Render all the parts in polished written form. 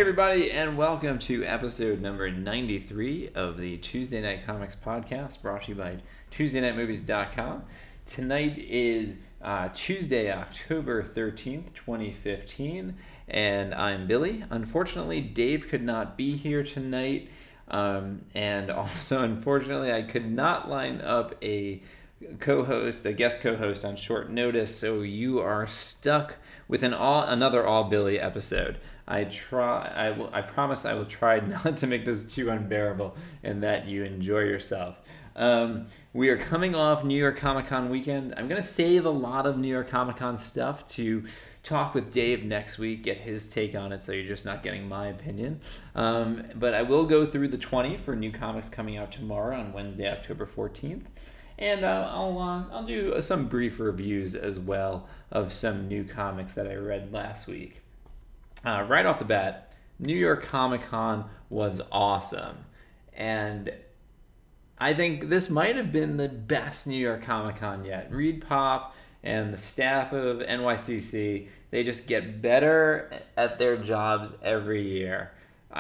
everybody, and welcome to episode number 93 of the Tuesday Night Comics podcast, brought to you by TuesdayNightMovies.com. Tonight is Tuesday, October 13th, 2015, and I'm Billy. Unfortunately, Dave could not be here tonight, and also, unfortunately, I could not line up a guest co-host on short notice, so you are stuck with another all Billy episode. I promise I will try not to make this too unbearable and that you enjoy yourself. We are coming off New York Comic Con weekend. I'm going to save a lot of New York Comic Con stuff to talk with Dave next week, get his take on it, so you're just not getting my opinion. But I will go through the 20 for new comics coming out tomorrow on Wednesday, October 14th. And I'll do some brief reviews as well of some new comics that I read last week. Right off the bat, New York Comic Con was awesome. And I think this might have been the best New York Comic Con yet. Reed Pop and the staff of NYCC, they just get better at their jobs every year.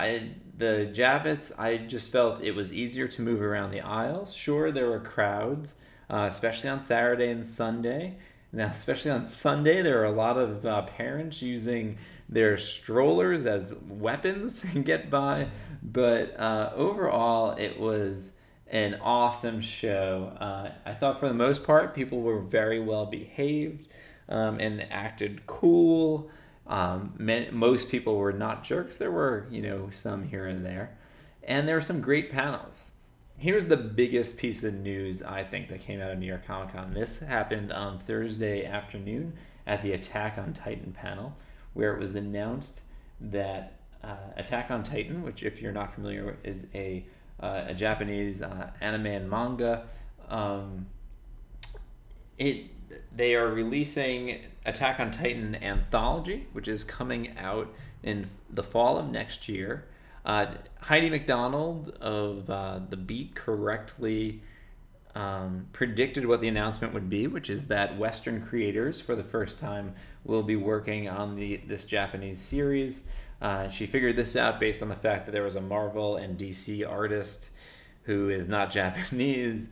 The Javits, I just felt it was easier to move around the aisles. Sure, there were crowds, especially on Saturday and Sunday. Now, especially on Sunday, there were a lot of parents using their strollers as weapons to get by. But overall, it was an awesome show. I thought for the most part, people were very well behaved and acted cool. Most people were not jerks. There were, some here and there. And there were some great panels. Here's the biggest piece of news, I think, that came out of New York Comic Con. This happened on Thursday afternoon at the Attack on Titan panel, where it was announced that Attack on Titan, which, if you're not familiar with, is a Japanese anime and manga, they are releasing Attack on Titan Anthology, which is coming out in the fall of next year. Heidi McDonald of The Beat correctly predicted what the announcement would be, which is that Western creators, for the first time, will be working on this Japanese series. She figured this out based on the fact that there was a Marvel and DC artist who is not Japanese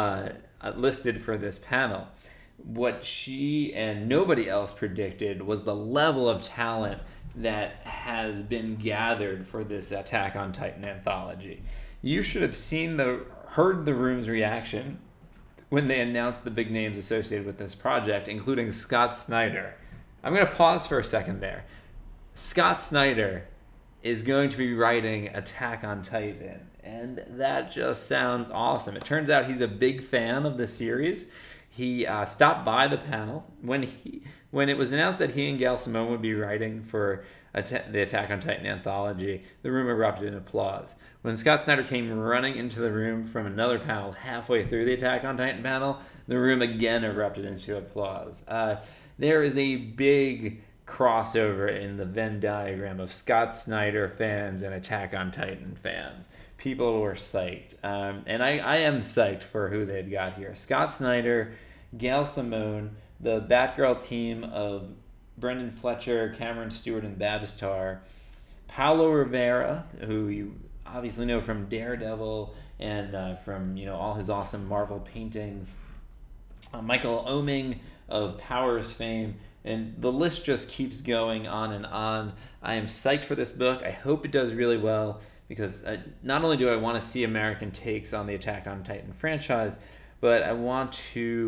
listed for this panel. What she and nobody else predicted was the level of talent that has been gathered for this Attack on Titan anthology. You should have heard the room's reaction when they announced the big names associated with this project, including Scott Snyder. I'm going to pause for a second there. Scott Snyder is going to be writing Attack on Titan, and that just sounds awesome. It turns out he's a big fan of the series. He stopped by the panel when it was announced that he and Gail Simone would be writing for the Attack on Titan anthology. The room erupted in applause. When Scott Snyder came running into the room from another panel halfway through the Attack on Titan panel, the room again erupted into applause. There is a big crossover in the Venn diagram of Scott Snyder fans and Attack on Titan fans. People were psyched. And I am psyched for who they've got here. Scott Snyder, Gail Simone, the Batgirl team of Brendan Fletcher, Cameron Stewart, and Babstar, Paulo Rivera, who you obviously know from Daredevil and from all his awesome Marvel paintings, Michael Oeming of Powers fame, and the list just keeps going on and on. I am psyched for this book. I hope it does really well, because not only do I want to see American takes on the Attack on Titan franchise, but I want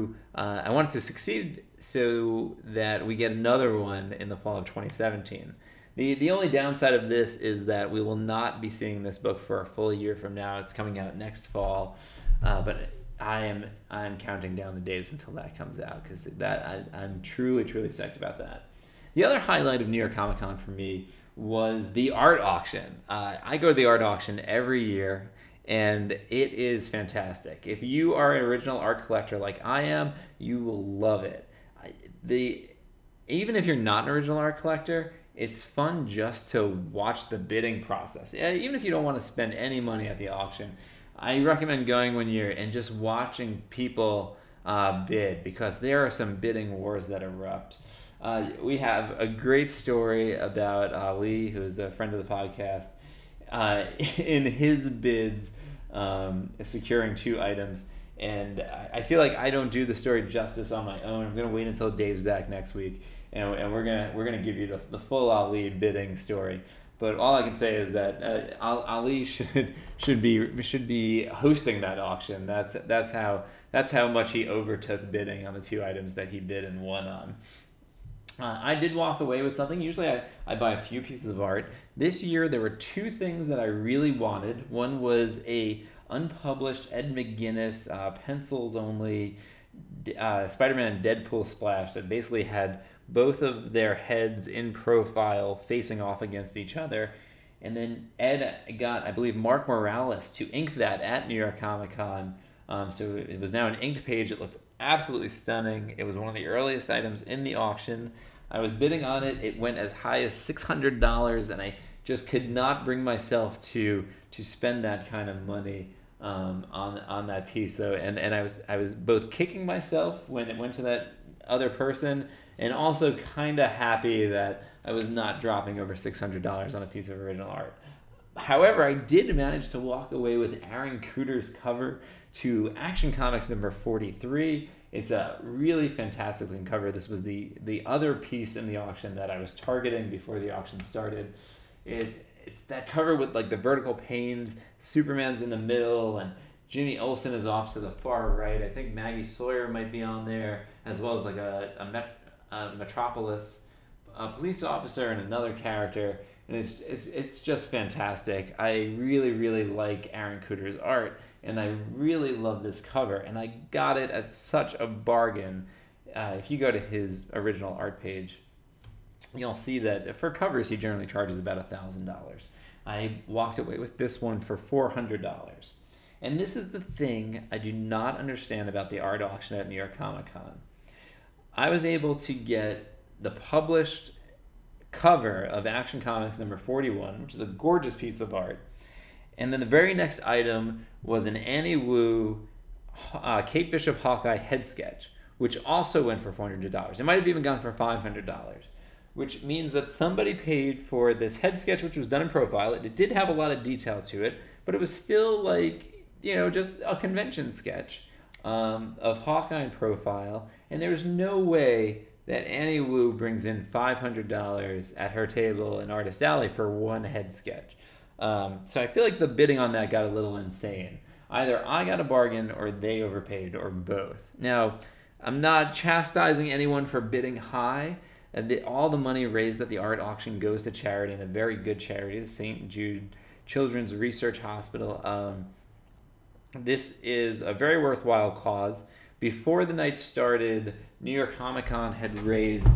it to succeed so that we get another one in the fall of 2017. The only downside of this is that we will not be seeing this book for a full year from now. It's coming out next fall, but I'm counting down the days until that comes out, because I'm truly psyched about that. The other highlight of New York Comic Con for me was the art auction. I go to the art auction every year, and it is fantastic. If you are an original art collector like I am, you will love it. Even if you're not an original art collector, it's fun just to watch the bidding process. Even if you don't want to spend any money at the auction, I recommend going one year and just watching people bid, because there are some bidding wars that erupt. We have a great story about Ali, who is a friend of the podcast, in his bids, securing 2 items. And I feel like I don't do the story justice on my own. I'm gonna wait until Dave's back next week, and we're gonna give you the full Ali bidding story. But all I can say is that Ali should be hosting that auction. That's how much he overtook bidding on the 2 items that he bid and won on. I did walk away with something. Usually I buy a few pieces of art. This year there were 2 things that I really wanted. One was a unpublished Ed McGuinness pencils only Spider-Man and Deadpool splash that basically had both of their heads in profile facing off against each other. And then Ed got, I believe, Mark Morales to ink that at New York Comic Con. So it was now an inked page. It looked absolutely stunning. It was one of the earliest items in the auction. I was bidding on it. It went as high as $600, and I just could not bring myself to spend that kind of money on that piece, though. And I was both kicking myself when it went to that other person, and also kind of happy that I was not dropping over $600 on a piece of original art. However, I did manage to walk away with Aaron Kuder's cover to Action Comics number 43. It's a really fantastic looking cover. This was the other piece in the auction that I was targeting before the auction started. It's that cover with like the vertical panes, Superman's in the middle, and Jimmy Olsen is off to the far right. I think Maggie Sawyer might be on there, as well as like a Metropolis a police officer and another character. And it's just fantastic. I really, really like Aaron Kuder's art, and I really love this cover, and I got it at such a bargain. If you go to his original art page, you'll see that for covers he generally charges about $1,000. I walked away with this one for $400. And this is the thing I do not understand about the art auction at New York Comic Con. I was able to get the published cover of Action Comics number 41, which is a gorgeous piece of art. And then the very next item was an Annie Wu Kate Bishop Hawkeye head sketch, which also went for $400. It might have even gone for $500, which means that somebody paid for this head sketch, which was done in profile. It did have a lot of detail to it, but it was still like, just a convention sketch of Hawkeye in profile. And there's no way that Annie Wu brings in $500 at her table in Artist Alley for one head sketch. So I feel like the bidding on that got a little insane. Either I got a bargain or they overpaid, or both. Now, I'm not chastising anyone for bidding high. All the money raised at the art auction goes to charity, and a very good charity, the St. Jude Children's Research Hospital. This is a very worthwhile cause. Before the night started, New York Comic Con had raised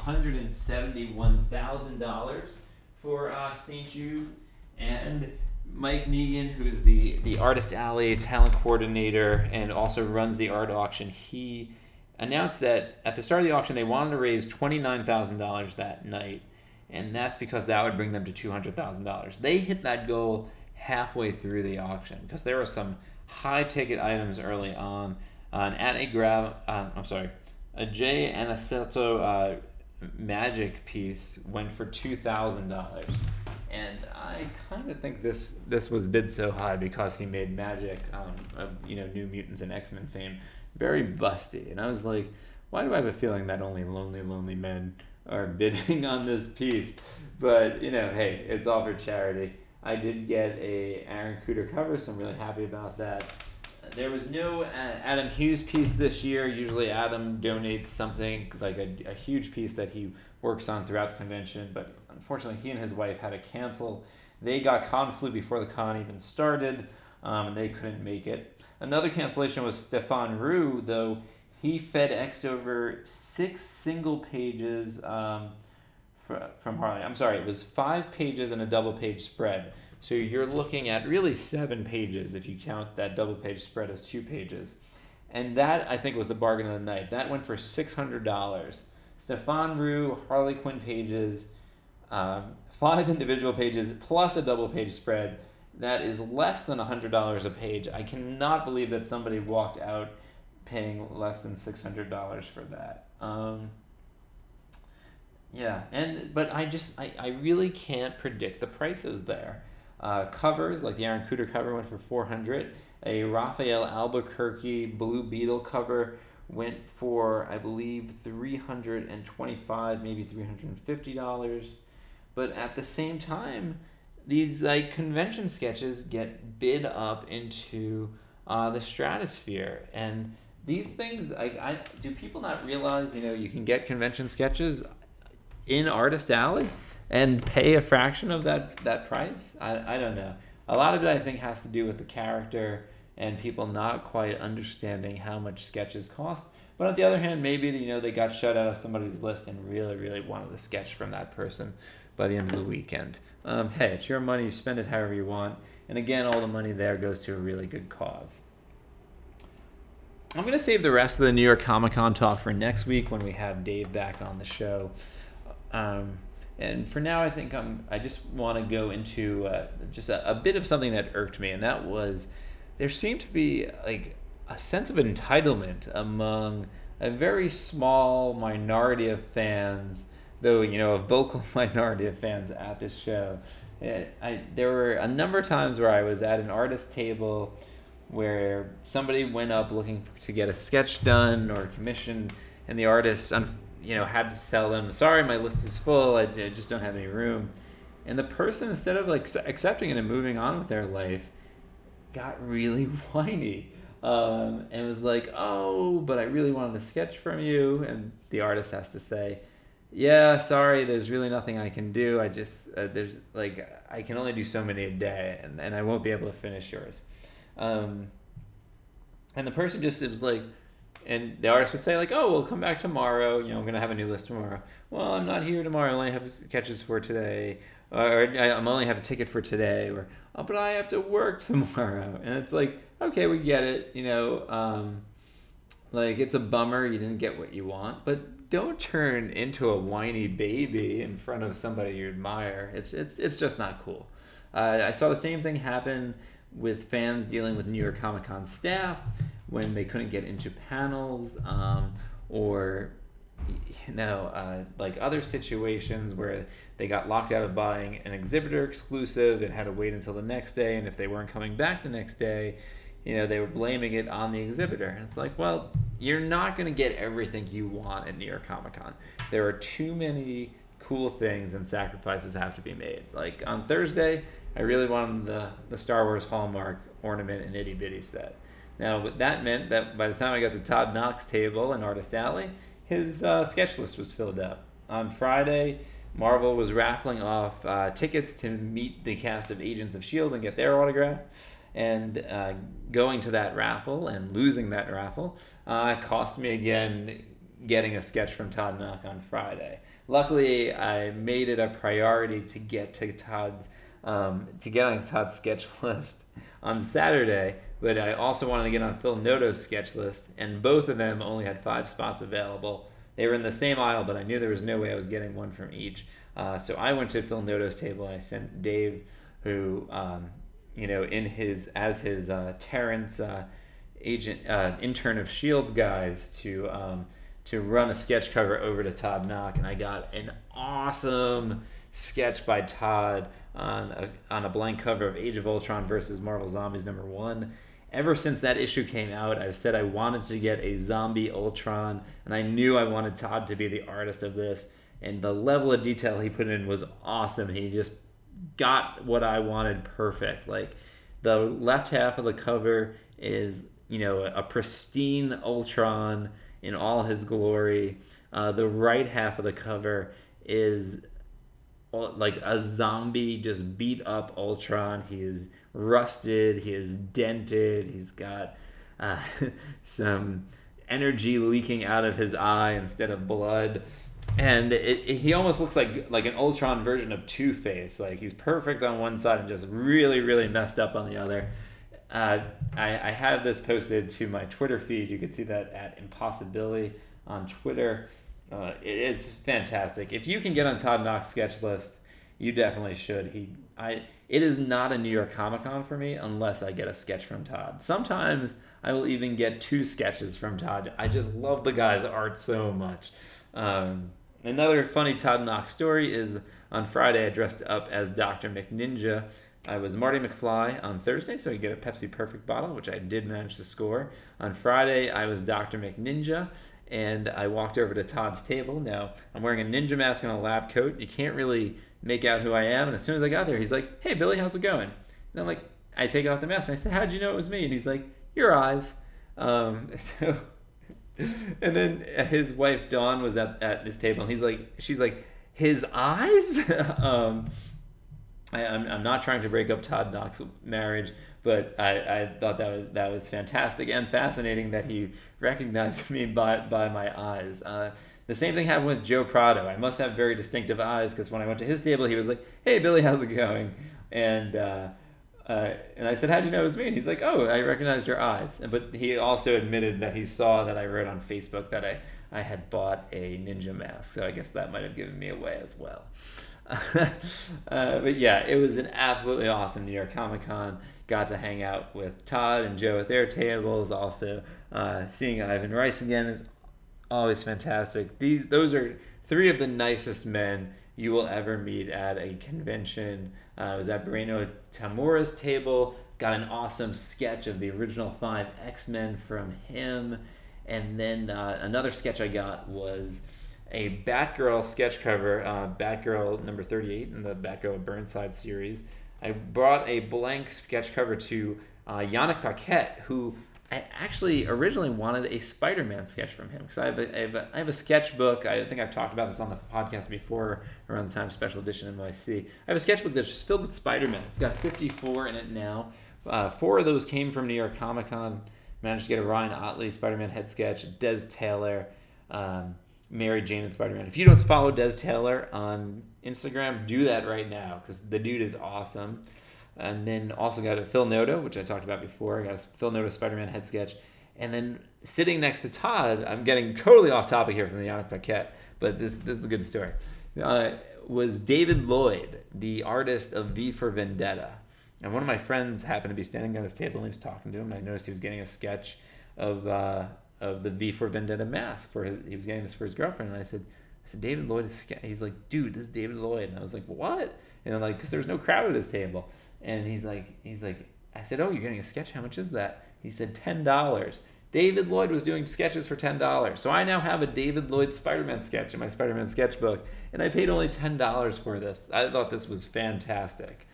$171,000 for St. Jude, and Mike Negan, who's the Artist Alley talent coordinator and also runs the art auction, he announced that at the start of the auction they wanted to raise $29,000 that night, and that's because that would bring them to $200,000. They hit that goal halfway through the auction because there were some high ticket items early on. A Jay Aniceto magic piece went for $2,000, and I kind of think this was bid so high because he made Magic, New Mutants and X-Men fame, very busty. And I was like, why do I have a feeling that only lonely men are bidding on this piece? But hey, it's all for charity. I did get a Aaron Kuder cover, so I'm really happy about that. There was no Adam Hughes piece this year. Usually Adam donates something, like a huge piece that he works on throughout the convention, but unfortunately he and his wife had to cancel. They got Conflu before the con even started, and they couldn't make it. Another cancellation was Stefan Roux, though he FedExed over 6 single pages from Harley. I'm sorry, it was 5 pages and a double page spread. So you're looking at really 7 pages if you count that double page spread as 2 pages. And that, I think, was the bargain of the night. That went for $600. Stefan Roux, Harley Quinn pages, 5 individual pages, plus a double page spread. That is less than $100 a page. I cannot believe that somebody walked out paying less than $600 for that. but I really can't predict the prices there. Covers like the Aaron Kuder cover went for 400. A Raphael Albuquerque Blue Beetle cover went for, I believe, 325, maybe $350. But at the same time, these like convention sketches get bid up into the stratosphere, and these things, I do people not realize, you can get convention sketches in Artist Alley and pay a fraction of that price. I don't know. A lot of it I think has to do with the character and people not quite understanding how much sketches cost. But on the other hand, maybe they got shut out of somebody's list and really, really wanted a sketch from that person by the end of the weekend. Hey, it's your money. You spend it however you want. And again, all the money there goes to a really good cause. I'm going to save the rest of the New York Comic Con talk for next week when we have Dave back on the show. And for now, I think I just want to go into just a bit of something that irked me, and that was there seemed to be like a sense of entitlement among a very small minority of fans, though a vocal minority of fans at this show. There were a number of times where I was at an artist table where somebody went up looking to get a sketch done or commissioned, and the artist had to tell them, sorry, my list is full, I just don't have any room. And the person, instead of like accepting it and moving on with their life, got really whiny. And was like, oh, but I really wanted a sketch from you. And the artist has to say, yeah, sorry, there's really nothing I can do. I just, I can only do so many a day, and I won't be able to finish yours. And the person just was like, and the artist would say like, oh, we'll come back tomorrow. I'm going to have a new list tomorrow. Well, I'm not here tomorrow. I only have sketches for today. Or I'm only have a ticket for today. Or, oh, but I have to work tomorrow. And it's like, okay, we get it. It's a bummer you didn't get what you want. But don't turn into a whiny baby in front of somebody you admire. It's just not cool. I saw the same thing happen with fans dealing with New York Comic Con staff when they couldn't get into panels, or like other situations where they got locked out of buying an exhibitor exclusive and had to wait until the next day, and if they weren't coming back the next day, they were blaming it on the exhibitor. And it's like, well, you're not going to get everything you want at New York Comic Con. There are too many cool things and sacrifices have to be made. Like on Thursday, I really wanted the Star Wars Hallmark ornament and itty bitty set. Now, that meant that by the time I got to Todd Knox table in Artist Alley, his sketch list was filled up. On Friday, Marvel was raffling off tickets to meet the cast of Agents of S.H.I.E.L.D. and get their autograph. And going to that raffle and losing that raffle cost me again getting a sketch from Todd Knox on Friday. Luckily, I made it a priority to get to Todd's on Todd's sketch list on Saturday, but I also wanted to get on Phil Noto's sketch list, and both of them only had 5 spots available. They were in the same aisle, but I knew there was no way I was getting one from each. So I went to Phil Noto's table, and I sent Dave, who, in his Terrence agent intern of S.H.I.E.L.D. guys, to run a sketch cover over to Todd Knox, and I got an awesome sketch by Todd on a blank cover of Age of Ultron versus Marvel Zombies #1. Ever since that issue came out, I've said I wanted to get a zombie Ultron, and I knew I wanted Todd to be the artist of this, and the level of detail he put in was awesome. He just got what I wanted perfect. Like, the left half of the cover is, a pristine Ultron in all his glory. The right half of the cover is like a zombie, just beat up Ultron. He is rusted, he is dented, he's got some energy leaking out of his eye instead of blood, and he almost looks like an Ultron version of Two-Face. Like, he's perfect on one side and just really, really messed up on the other. I have this posted to my Twitter feed. You can see that at Impossibility on Twitter. It is fantastic. If you can get on Todd Knox's sketch list, you definitely should. It is not a New York Comic Con for me unless I get a sketch from Todd. Sometimes I will even get 2 sketches from Todd. I just love the guy's art so much. Another funny Todd Knox story is on Friday I dressed up as Dr. McNinja. I was Marty McFly on Thursday, so I could get a Pepsi Perfect bottle, which I did manage to score. On Friday, I was Dr. McNinja, and I walked over to Todd's table. Now, I'm wearing a ninja mask and a lab coat. You can't really make out who I am. And as soon as I got there, he's like, "Hey, Billy, how's it going?" And I'm like, I take off the mask, and I said, "How'd you know it was me?" And he's like, "Your eyes." So, and then his wife, Dawn, was at his table, and she's like, "His eyes?" I'm not trying to break up Todd Knox's marriage, but I thought that was fantastic and fascinating that he recognized me by my eyes. The same thing happened with Joe Prado. I must have very distinctive eyes because when I went to his table, he was like, "Hey, Billy, how's it going?" And I said, "How'd you know it was me?" And he's like, "Oh, I recognized your eyes." But he also admitted that he saw that I wrote on Facebook that I had bought a ninja mask, so I guess that might have given me away as well. But yeah, it was an absolutely awesome New York Comic Con. Got to hang out with Todd and Joe at their tables. Also, seeing Ivan Rice again is always fantastic. Those are three of the nicest men you will ever meet at a convention. I was at Moreno Tamura's table. Got an awesome sketch of the original 5 X-Men from him. And then another sketch I got was a Batgirl sketch cover, Batgirl number 38 in the Batgirl Burnside series. I brought a blank sketch cover to Yannick Paquette, who I actually originally wanted a Spider-Man sketch from him because I have a sketchbook. I think I've talked about this on the podcast before around the time Special Edition NYC. I have a sketchbook that's just filled with Spider-Man. It's got 54 in it now. 4 of those came from New York Comic Con. Managed to get a Ryan Otley Spider-Man head sketch, Des Taylor, Mary Jane and Spider-Man. If you don't follow Des Taylor on Instagram, do that right now because the dude is awesome. And then also got a Phil Noto, which I talked about before. I got a Phil Noto Spider-Man head sketch. And then sitting next to Todd, I'm getting totally off topic here from the Yannick Paquette, but this is a good story, was David Lloyd, the artist of V for Vendetta. And one of my friends happened to be standing at his table and he was talking to him. And I noticed he was getting a sketch of the V for Vendetta mask he was getting this for his girlfriend. And I said, David Lloyd is he's like, "Dude, this is David Lloyd." And I was like, "What?" And I'm like, because there's no crowd at his table. And he's like, I said, "Oh, you're getting a sketch? How much is that?" He said, $10. David Lloyd was doing sketches for $10. So I now have a David Lloyd Spider-Man sketch in my Spider-Man sketchbook. And I paid only $10 for this. I thought this was fantastic.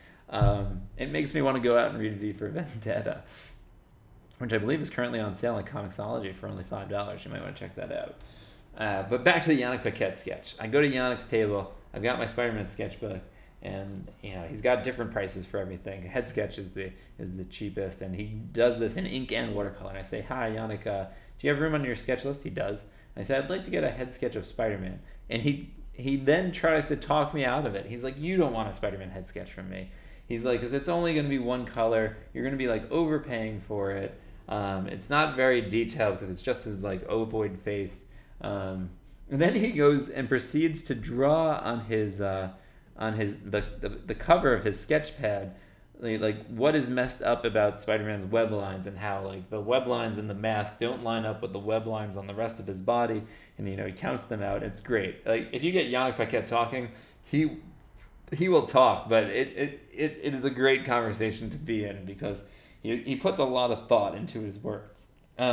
It makes me want to go out and read V for Vendetta, which I believe is currently on sale on Comixology for only $5. You might want to check that out. But back to the Yannick Paquette sketch. I go to Yannick's table. I've got my Spider-Man sketchbook, and he's got different prices for everything. Head sketch is the cheapest, and he does this in ink and watercolor. And I say, "Hi, Yannick. Do you have room on your sketch list?" He does. I said, "I'd like to get a head sketch of Spider-Man," and he then tries to talk me out of it. He's like, "You don't want a Spider-Man head sketch from me." He's like, "Because it's only going to be one color. You're going to be like overpaying for it. It's not very detailed because it's just his like ovoid face." And then he goes and proceeds to draw on the cover of his sketch pad, like what is messed up about Spider-Man's web lines and how like the web lines in the mask don't line up with the web lines on the rest of his body, and he counts them out. It's great. Like if you get Yannick Paquette talking, he will talk, but it is a great conversation to be in because he puts a lot of thought into his words.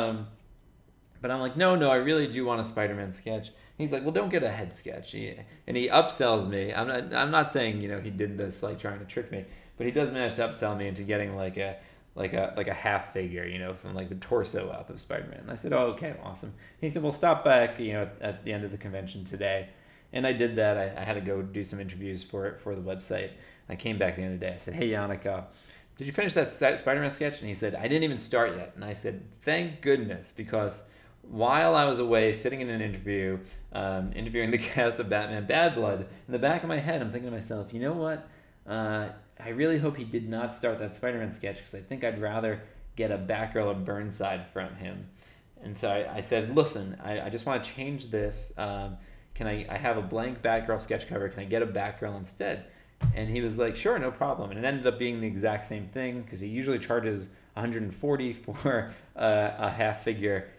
But I'm like, no, I really do want a Spider-Man sketch. He's like, well, don't get a head sketch. And he upsells me. I'm not saying he did this like trying to trick me, but he does manage to upsell me into getting like a half figure, from like the torso up of Spider-Man. And I said, oh, okay, awesome. He said, well, stop back, at the end of the convention today. And I did that. I had to go do some interviews for the website. I came back at the end of the day. I said, hey, Yannick, did you finish that Spider-Man sketch? And he said, I didn't even start yet. And I said, thank goodness, because while I was away sitting in an interview, interviewing the cast of Batman Bad Blood, in the back of my head, I'm thinking to myself, you know what? I really hope he did not start that Spider-Man sketch because I think I'd rather get a Batgirl or Burnside from him. And so I said, listen, I just want to change this. Can I have a blank Batgirl sketch cover? Can I get a Batgirl instead? And he was like, sure, no problem. And it ended up being the exact same thing because he usually charges $140 for a half figure,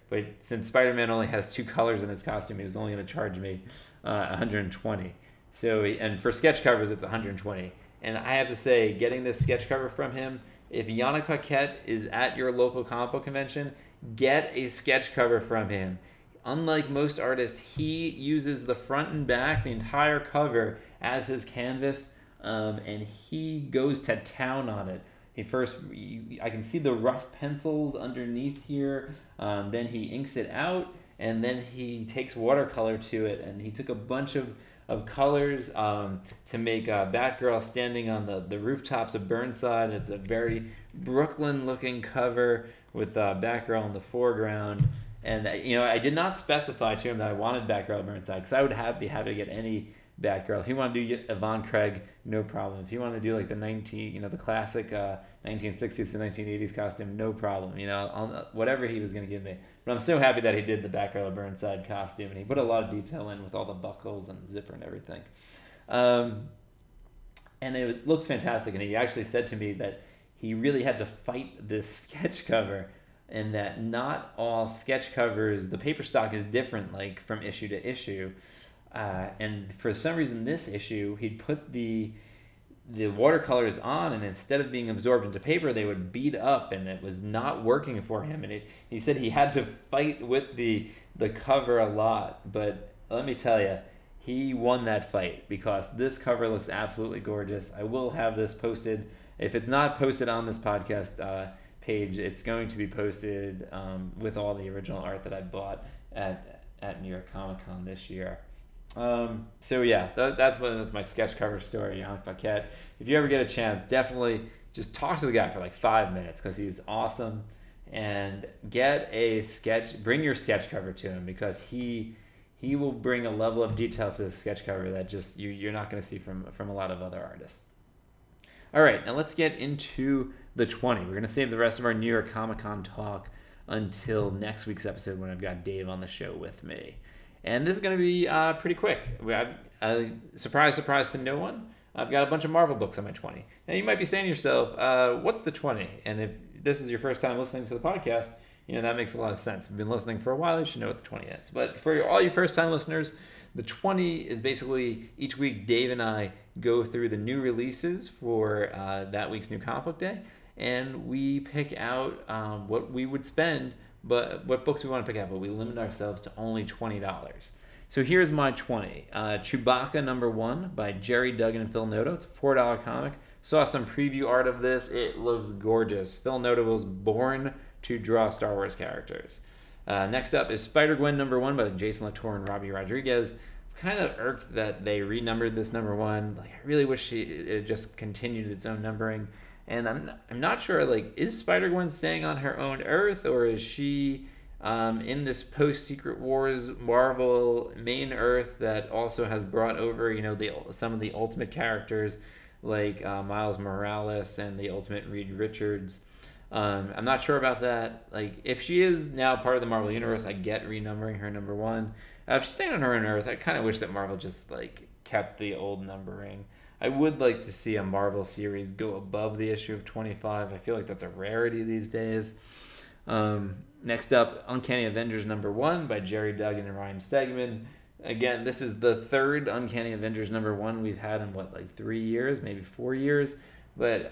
but since Spider-Man only has 2 colors in his costume, he was only going to charge me 120. So, and for sketch covers, it's 120. And I have to say, getting this sketch cover from him, if Yannick Paquette is at your local comic book convention, get a sketch cover from him. Unlike most artists, he uses the front and back, the entire cover, as his canvas, and he goes to town on it. I can see the rough pencils underneath here. Then he inks it out, and then he takes watercolor to it, and he took a bunch of colors to make Batgirl standing on the rooftops of Burnside. It's a very Brooklyn-looking cover with Batgirl in the foreground. And I did not specify to him that I wanted Batgirl Burnside, because I would be happy to get any Batgirl. If you want to do Yvonne Craig, no problem. If you want to do like the classic 1960s to 1980s costume, no problem. Whatever he was going to give me. But I'm so happy that he did the Batgirl Burnside costume, and he put a lot of detail in with all the buckles and the zipper and everything. And it looks fantastic. And he actually said to me that he really had to fight this sketch cover, and that not all sketch covers, the paper stock is different, like from issue to issue. And for some reason, this issue, he'd put the watercolors on, and instead of being absorbed into paper, they would bead up, and it was not working for him. And he said he had to fight with the cover a lot. But let me tell you, he won that fight, because this cover looks absolutely gorgeous. I will have this posted. If it's not posted on this podcast page, it's going to be posted with all the original art that I bought at New York Comic Con this year. So yeah, that's my sketch cover story, Yannick Paquette. If you ever get a chance, definitely just talk to the guy for like 5 minutes, because he's awesome, and bring your sketch cover to him, because he will bring a level of detail to the sketch cover that just you're not going to see from a lot of other artists. All right, now let's get into the 20. We're going to save the rest of our New York Comic Con talk until next week's episode, when I've got Dave on the show with me. And this is going to be pretty quick. Surprise to no one, I've got a bunch of Marvel books on my 20. Now, you might be saying to yourself, what's the 20? And if this is your first time listening to the podcast, that makes a lot of sense. If you've been listening for a while, you should know what the 20 is. But for all you first-time listeners, the 20 is basically each week Dave and I go through the new releases for that week's New Comic Book Day, and we pick out what we would spend, but what books we want to pick out, but we limit ourselves to only $20. So here's my 20. Chewbacca #1 by Jerry Duggan and Phil Noto. It's a $4 comic. Saw some preview art of this. It looks gorgeous. Phil Noto was born to draw Star Wars characters. Next up is Spider-Gwen #1 by Jason Latour and Robbie Rodriguez. Kind of irked that they renumbered this #1. Like, I really wish it just continued its own numbering. And I'm not sure, like, is Spider-Gwen staying on her own Earth, or is she in this post-Secret Wars Marvel main Earth that also has brought over, some of the Ultimate characters, like Miles Morales and the Ultimate Reed Richards. I'm not sure about that. Like, if she is now part of the Marvel Universe, I get renumbering her #1. If she's staying on her own Earth, I kind of wish that Marvel just, like, kept the old numbering. I would like to see a Marvel series go above the issue of 25. I feel like that's a rarity these days. Next up, Uncanny Avengers #1 by Jerry Duggan and Ryan Stegman. Again, this is the third Uncanny Avengers #1 we've had in 3 years, maybe 4 years. But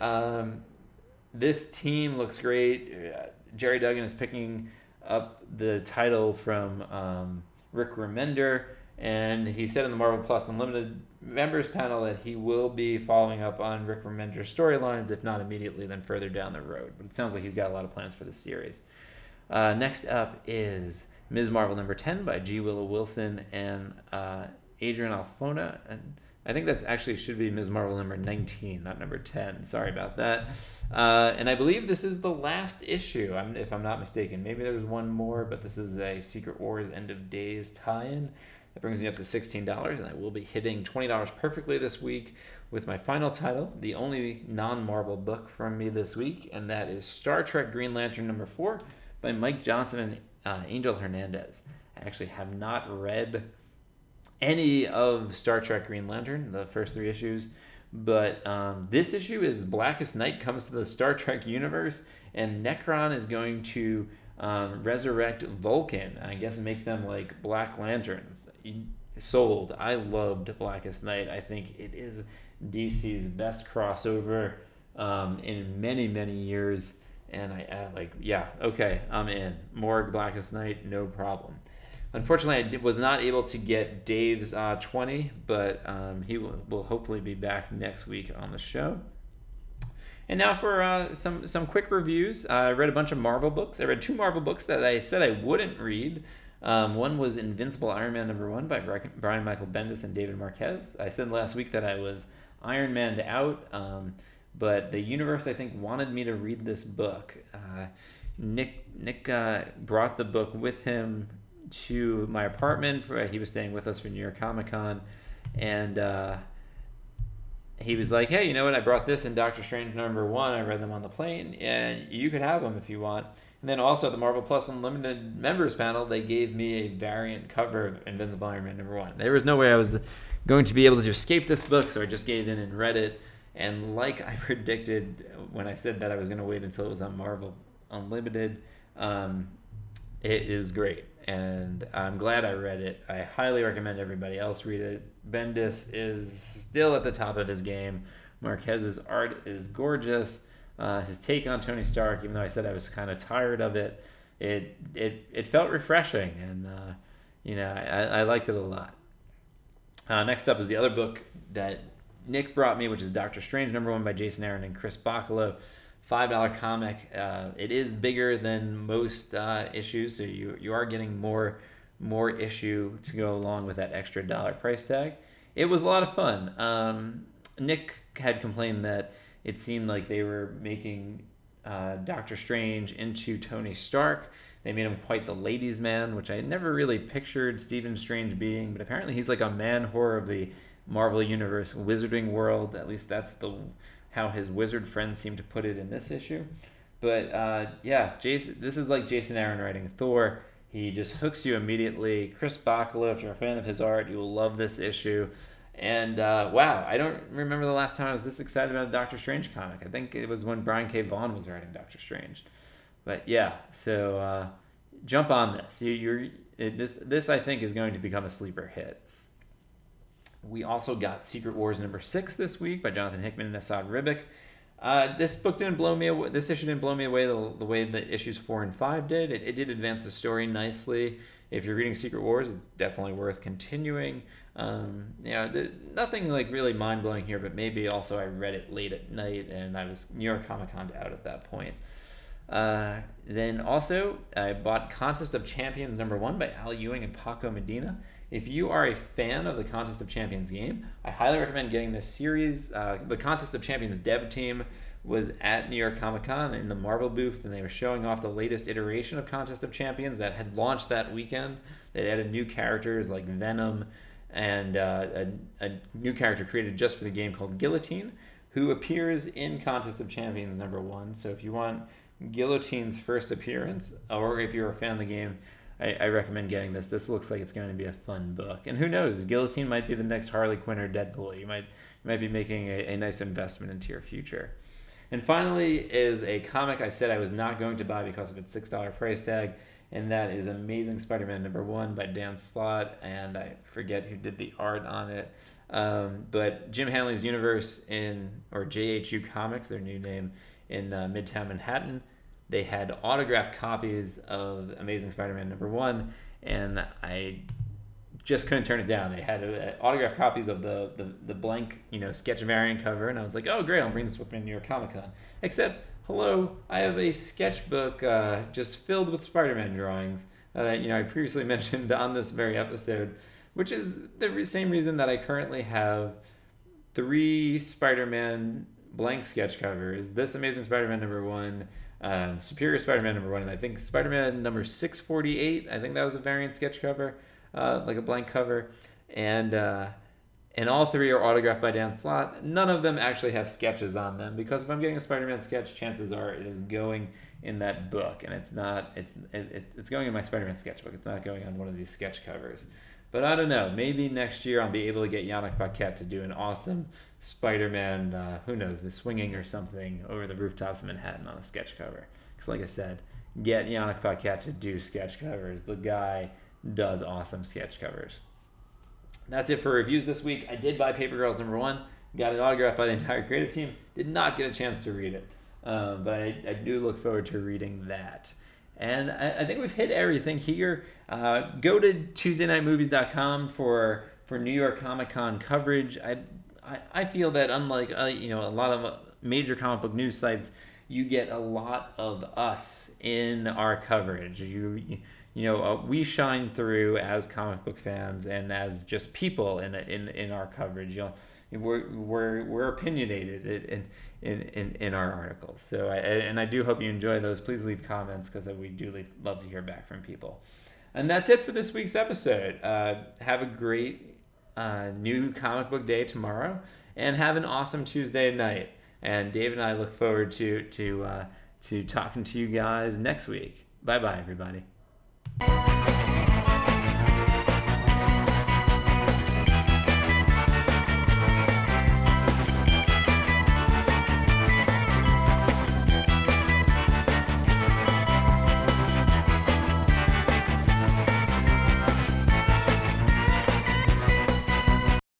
this team looks great. Jerry Duggan is picking up the title from Rick Remender, and he said in the Marvel Plus Unlimited members panel that he will be following up on Rick Remender's storylines, if not immediately, then further down the road. But it sounds like he's got a lot of plans for this series. Next up is Ms. Marvel #10 by G. Willow Wilson and Adrian Alfona. And I think that's actually should be Ms. Marvel #19, not #10. Sorry about that. And I believe this is the last issue, if I'm not mistaken. Maybe there's one more, but this is a Secret Wars End of Days tie-in. That brings me up to $16, and I will be hitting $20 perfectly this week with my final title, the only non-Marvel book from me this week, and that is Star Trek Green Lantern #4 by Mike Johnson and Angel Hernandez. I actually have not read any of Star Trek Green Lantern, the first 3 issues, but this issue is Blackest Night comes to the Star Trek universe, and Necron is going to resurrect Vulcan. I guess make them like Black Lanterns. Sold. I loved Blackest Night. I think it is DC's best crossover in many, many years. And I like, yeah, okay, I'm in. More Blackest Night, no problem. Unfortunately, I was not able to get Dave's 20, but he will hopefully be back next week on the show. And now for some quick reviews. I read a bunch of Marvel books. I read 2 Marvel books that I said I wouldn't read. One was Invincible Iron Man #1 by Brian Michael Bendis and David Marquez. I said last week that I was Iron Man'd out, but the universe, I think, wanted me to read this book. Nick brought the book with him to my apartment. He was staying with us for New York Comic Con, and he was like, hey, you know what? I brought this in Doctor Strange #1. I read them on the plane, and you could have them if you want. And then also at the Marvel Plus Unlimited members panel, they gave me a variant cover of Invincible Iron Man #1. There was no way I was going to be able to escape this book, so I just gave in and read it. And like I predicted when I said that I was going to wait until it was on Marvel Unlimited, it is great. And I'm glad I read it. I highly recommend everybody else read it. Bendis is still at the top of his game. Marquez's art is gorgeous. His take on Tony Stark, even though I said I was kind of tired of it, it felt refreshing, and I liked it a lot. Next up is the other book that Nick brought me, which is Doctor Strange #1 by Jason Aaron and Chris Bachalo. $5 comic. It is bigger than most issues, so you are getting more issue to go along with that extra dollar price tag. It was a lot of fun. Nick had complained that it seemed like they were making Doctor Strange into Tony Stark. They made him quite the ladies' man, which I never really pictured Stephen Strange being, but apparently he's like a man whore of the Marvel Universe wizarding world. At least that's how his wizard friends seem to put it in this issue. But Jason, this is like Jason Aaron writing Thor. He just hooks you immediately. Chris Bachalo, if you're a fan of his art, you will love this issue. And wow, I don't remember the last time I was this excited about a Doctor Strange comic. I think it was when Brian K. Vaughan was writing Doctor Strange. But yeah, so jump on this. This I think is going to become a sleeper hit. We also got Secret Wars #6 this week by Jonathan Hickman and Assad Ribic. This book didn't blow me away. This issue didn't blow me away the way that issues 4 and 5 did. It did advance the story nicely. If you're reading Secret Wars, it's definitely worth continuing. Nothing like really mind blowing here, but maybe also I read it late at night and I was New York Comic Con out at that point. Then also I bought Contest of Champions #1 by Al Ewing and Paco Medina. If you are a fan of the Contest of Champions game, I highly recommend getting this series. The Contest of Champions dev team was at New York Comic Con in the Marvel booth, and they were showing off the latest iteration of Contest of Champions that had launched that weekend. They added new characters like Venom and a new character created just for the game called Guillotine, who appears in Contest of Champions #1. So if you want Guillotine's first appearance, or if you're a fan of the game, I recommend getting this. This looks like it's going to be a fun book. And who knows, Guillotine might be the next Harley Quinn or Deadpool. You might be making a nice investment into your future. And finally is a comic I said I was not going to buy because of its $6 price tag, and that is Amazing Spider-Man #1 by Dan Slott, and I forget who did the art on it. But Jim Hanley's Universe or JHU Comics, their new name, in Midtown Manhattan, they had autographed copies of Amazing Spider-Man #1, and I just couldn't turn it down. They had autographed copies of the blank, sketch variant cover, and I was like, oh great, I'll bring this with me to New York Comic Con. Except, hello, I have a sketchbook just filled with Spider-Man drawings that I previously mentioned on this very episode, which is the same reason that I currently have 3 Spider-Man blank sketch covers. This Amazing Spider-Man #1, Superior Spider-Man #1, and I think Spider-Man number 648. I think that was a variant sketch cover, like a blank cover, and all 3 are autographed by Dan Slott. None of them actually have sketches on them, because if I'm getting a Spider-Man sketch, chances are it is going in that book, and it's going in my Spider-Man sketchbook. It's not going on one of these sketch covers. But I don't know. Maybe next year I'll be able to get Yannick Paquette to do an awesome Spider-Man, who knows, swinging or something over the rooftops of Manhattan on a sketch cover. Because like I said, get Yannick Paquette to do sketch covers. The guy does awesome sketch covers. That's it for reviews this week. I did buy Paper Girls #1. Got it autographed by the entire creative team. Did not get a chance to read it. But I do look forward to reading that. And I think we've hit everything here. Go to TuesdayNightMovies.com for New York Comic Con coverage. I feel that unlike a lot of major comic book news sites, you get a lot of us in our coverage. We shine through as comic book fans and as just people in our coverage. We're opinionated in our articles. So I do hope you enjoy those. Please leave comments because we do love to hear back from people. And that's it for this week's episode. Have a great new comic book day tomorrow, and have an awesome Tuesday night. And Dave and I look forward to talking to you guys next week. Bye bye, everybody.